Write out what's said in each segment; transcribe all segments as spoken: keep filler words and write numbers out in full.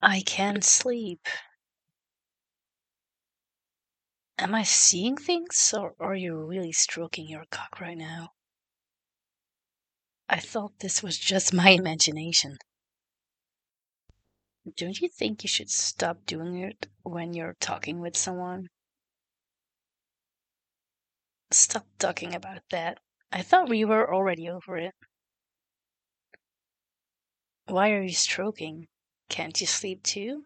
I can't sleep. Am I seeing things, or are you really stroking your cock right now? I thought this was just my imagination. Don't you think you should stop doing it when you're talking with someone? Stop talking about that. I thought we were already over it. Why are you stroking? Can't you sleep too?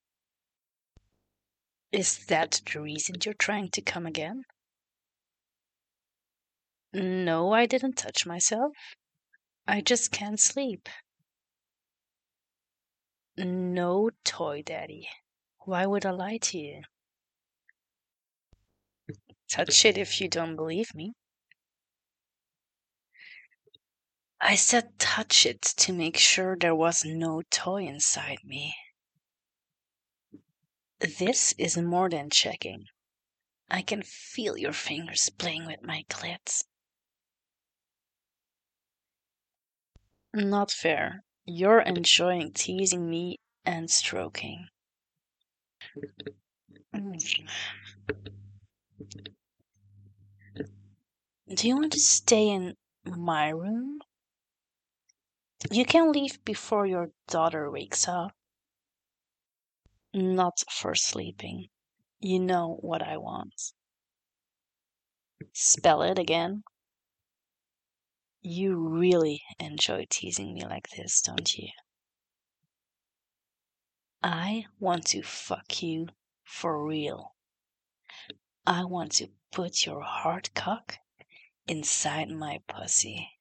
Is that the reason you're trying to come again? No, I didn't touch myself. I just can't sleep. No, toy daddy. Why would I lie to you? Touch it if you don't believe me. I said touch it to make sure there was no toy inside me. This is more than checking. I can feel your fingers playing with my clit. Not fair. You're enjoying teasing me and stroking. Do you want to stay in my room? You can leave before your daughter wakes up. Not for sleeping. You know what I want. Spell it again. You really enjoy teasing me like this, don't you? I want to fuck you for real. I want to put your hard cock inside my pussy.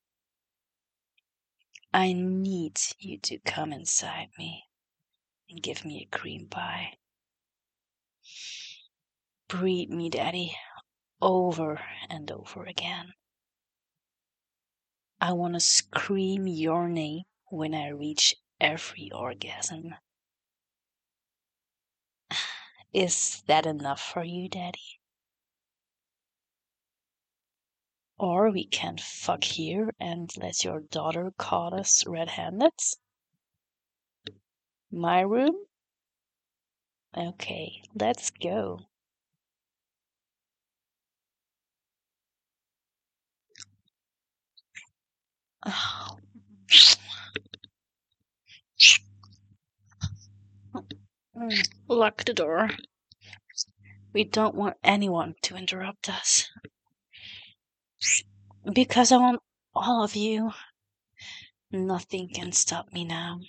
I need you to come inside me and give me a cream pie. Breed me, daddy, over and over again. I want to scream your name when I reach every orgasm. Is that enough for you, daddy? Or we can fuck here and let your daughter caught us red-handed? My room? Okay, let's go. Oh. Lock the door. We don't want anyone to interrupt us. Because I want all of you. Nothing can stop me now.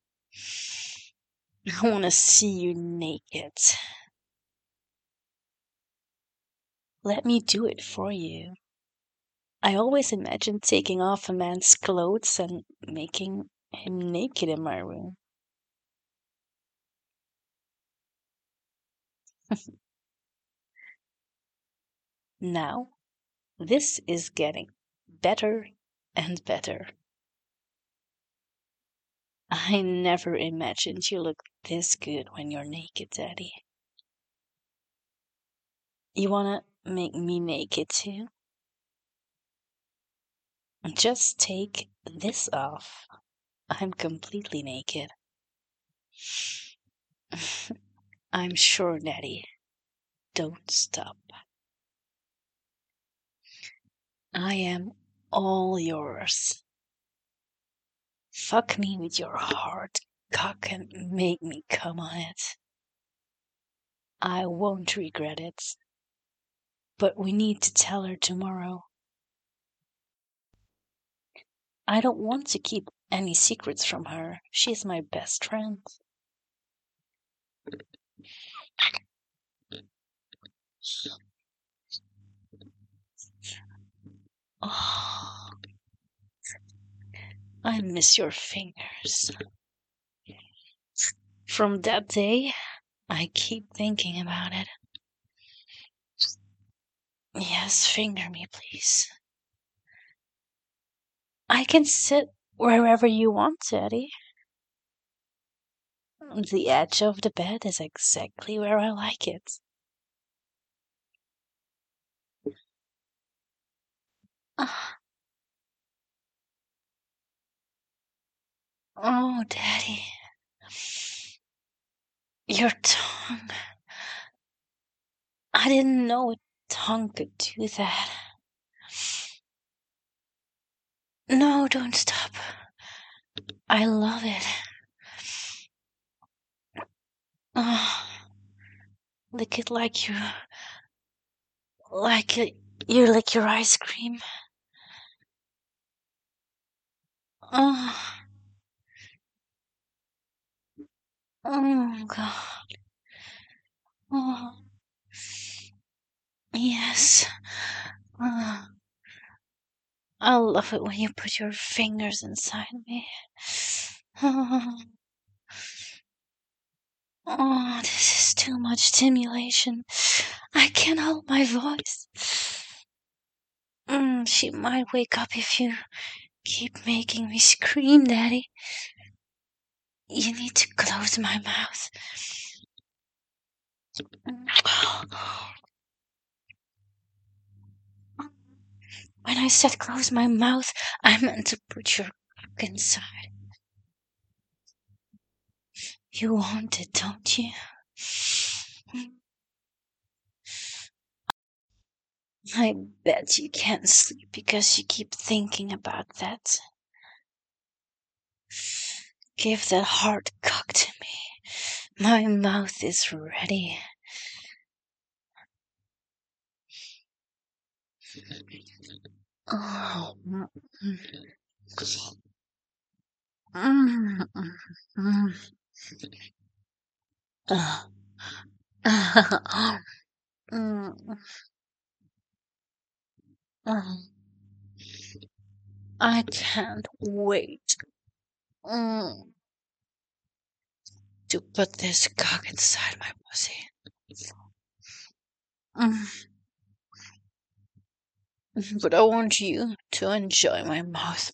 I want to see you naked. Let me do it for you. I always imagined taking off a man's clothes and making him naked in my room. Now, this is getting better and better. I never imagined you look this good when you're naked, Daddy. You wanna make me naked too? Just take this off. I'm completely naked. I'm sure, Daddy. Don't stop. I am all yours. Fuck me with your hard cock and make me come on it. I won't regret it. But we need to tell her tomorrow. I don't want to keep any secrets from her. She's my best friend. Oh, I miss your fingers. From that day, I keep thinking about it. Yes, finger me, please. I can sit wherever you want, Daddy. The edge of the bed is exactly where I like it. Ah. Oh, Daddy. Your tongue. I didn't know a tongue could do that. No, don't stop. I love it. Oh, lick it like you, like it, you lick your ice cream. Oh, oh God. Oh, yes. Oh, I love it when you put your fingers inside me. Oh, oh, this is too much stimulation. I can't hold my voice. Mm, she might wake up if you keep making me scream, Daddy. You need to close my mouth. When I said close my mouth, I meant to put your cock inside. You want it, don't you? I bet you can't sleep because you keep thinking about that. Give that hard cock to me. My mouth is ready. Oh. Mm. Mm. Uh. Mm. Mm. I can't wait mm, to put this cock inside my pussy. Mm. But I want you to enjoy my mouth.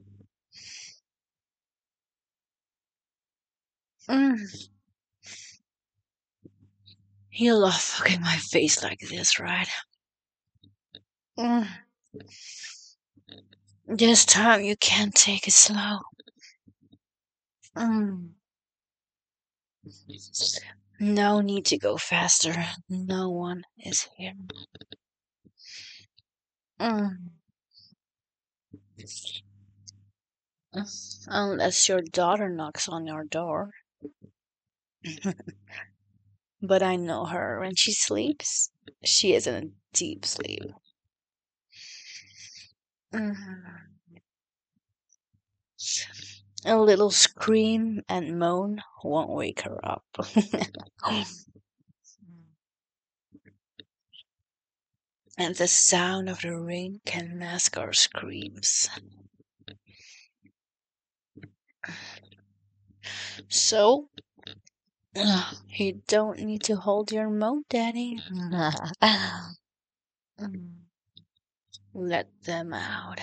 Mm. You love fucking my face like this, right? Mm. This time you can't take it slow. Mm. No need to go faster. No one is here. Mm. Unless your daughter knocks on your door. But I know her. When she sleeps, she is in a deep sleep. Mm. A little scream and moan won't wake her up. And the sound of the rain can mask our screams. So, uh, you don't need to hold your moan, Daddy. Let them out.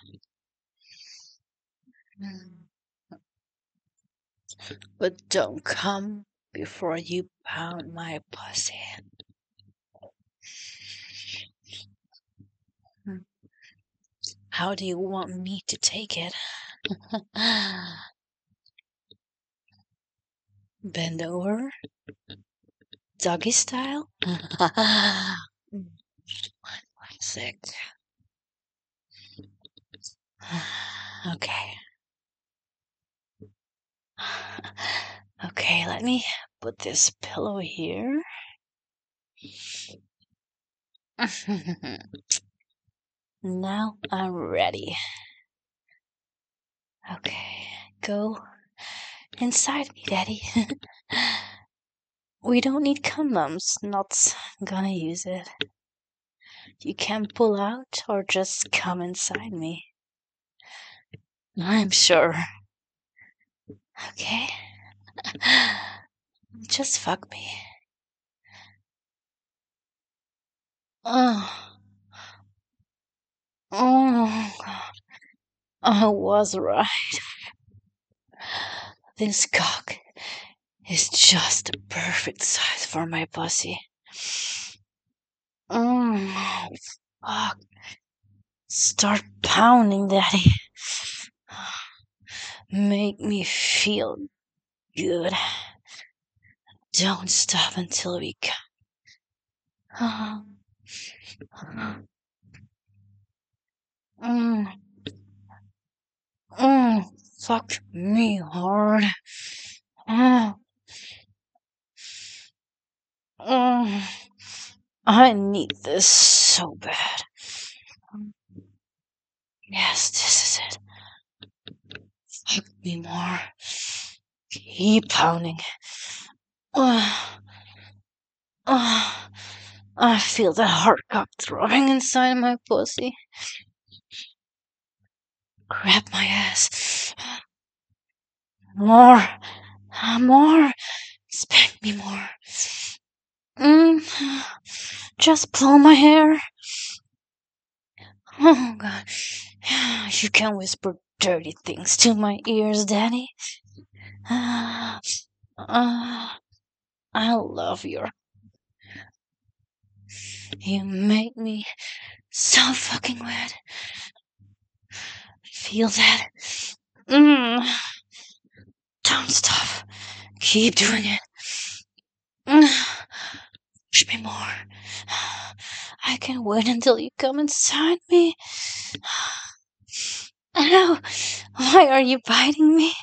But don't come before you pound my pussy. How do you want me to take it? Bend over? Doggy style? Sick. Okay. Okay, let me put this pillow here. Now I'm ready. Okay, go inside me, Daddy. We don't need condoms, not gonna use it. You can pull out or just come inside me. I'm sure. Okay? Just fuck me. Oh. Oh, God. I was right. This cock is just the perfect size for my pussy. Oh, fuck. Start pounding, Daddy. Make me feel good. Don't stop until we come. Mm. Mm. Fuck me hard. Mm. Mm. I need this so bad. Yes, this is it. Fuck me more. Keep pounding. Uh, uh, I feel the heart cock throbbing inside my pussy. Grab my ass. More. More. Spank me more. Mm. Just pull my hair. Oh, God. You can whisper dirty things to my ears, Daddy. Uh, uh, I love your... You make me so fucking wet. Feel that? Mm. Don't stop. Keep doing it. Mm. Push me more. I can't wait until you come inside me. Ow! Why are you biting me?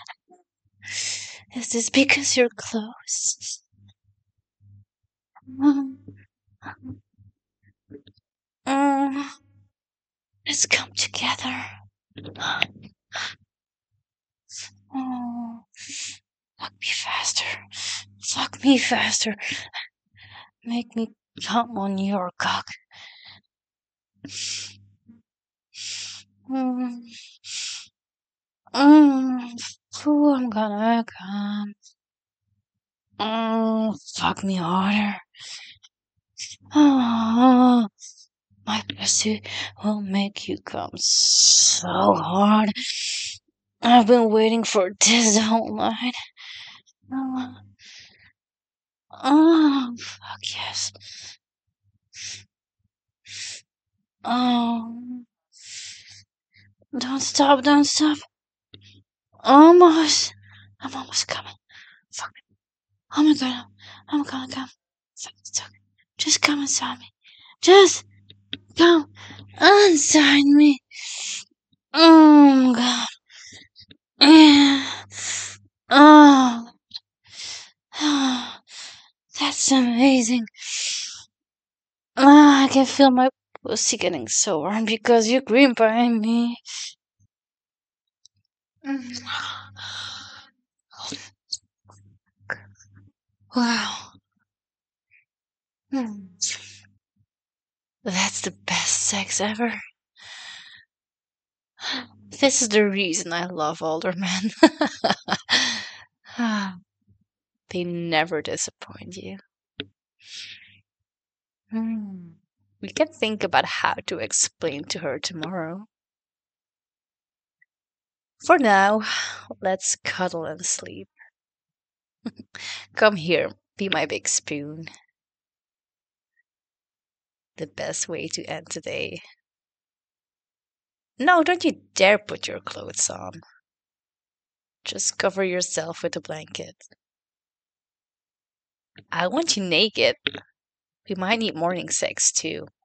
Is this because you're close? Mm. Mm. Let's come together. Oh, fuck me faster. Fuck me faster. Make me come on your cock. Mm. Mm. Ooh, I'm gonna come. Mm. Fuck me harder. Oh, my pussy will make you come so hard. I've been waiting for this the whole night. Oh, oh fuck yes. Oh, don't stop, don't stop. Almost. I'm almost coming. Fuck. Oh my god, I'm gonna come. Fuck, fuck. Just come inside me. Just come inside me. Oh god. Yeah. Oh. Oh. That's amazing. Oh, I can feel my pussy getting so warm because you're green behind me. Wow. Hmm. That's the best sex ever. This is the reason I love older men. They never disappoint you. Hmm. We can think about how to explain to her tomorrow. For now, let's cuddle and sleep. Come here, be my big spoon. The best way to end today. No, don't you dare put your clothes on. Just cover yourself with a blanket. I want you naked. We might need morning sex too.